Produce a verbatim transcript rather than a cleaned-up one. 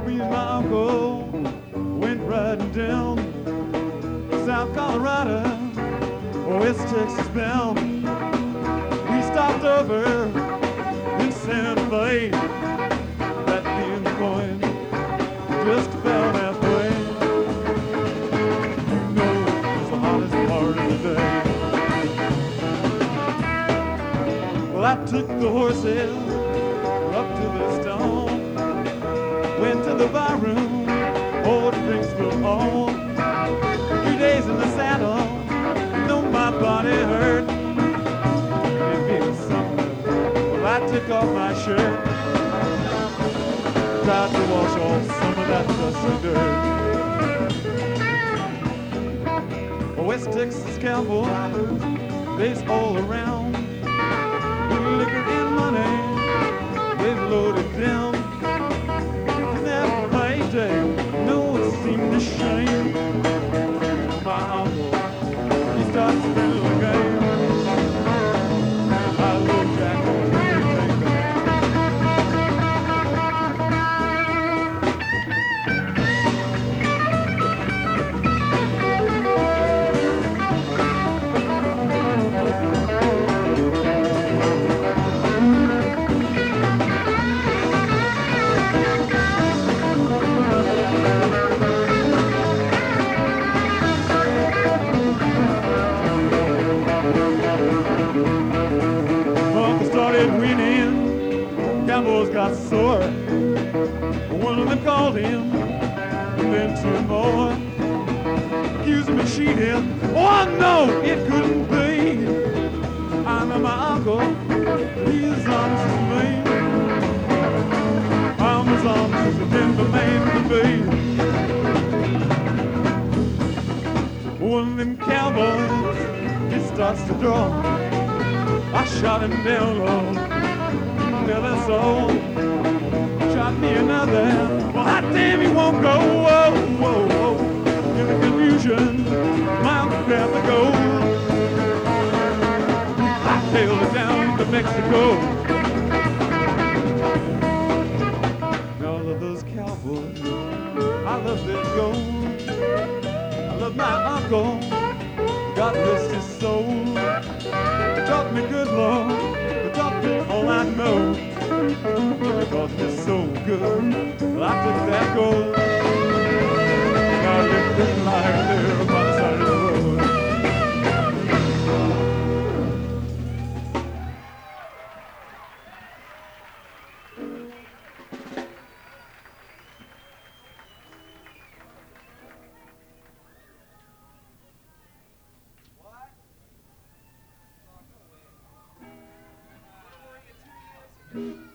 me and my uncle went riding down South Colorado, West Texas bound. We stopped over in Santa Fe. That being the point, just about halfway. You know it's the hottest part of the day. Well, I took the horses up to the stone, went to the bar room, all the drinks were on. Three days in the saddle, you know my body hurt. It feels something. Well, I took off my shirt, tried to wash off some of that dust and dirt. West Texas cowboys, they's all around. With liquor and money, they've loaded down. And that payday, no one seemed to shame. My uncle, he starts to feel the game. I look back and take the winning, cowboys got sore. One of them called him, and then two more accused him of cheating. Oh no, it couldn't be. I know my uncle, he's honest as me. I'm as honest as a Denver man can be. One of them cowboys, he starts to draw. I shot him down low, never saw. Shot me another, well hot damn he won't go. Whoa, whoa, whoa. In the confusion, my uncle grabbed the gold. I tailed it down to Mexico. Now I love those cowboys, I love their gold. I love my uncle, God rest his soul. They taught me good love, they taught me all I know. They taught me so good, well, I took that gold. I lived this life there by the side of the road. What?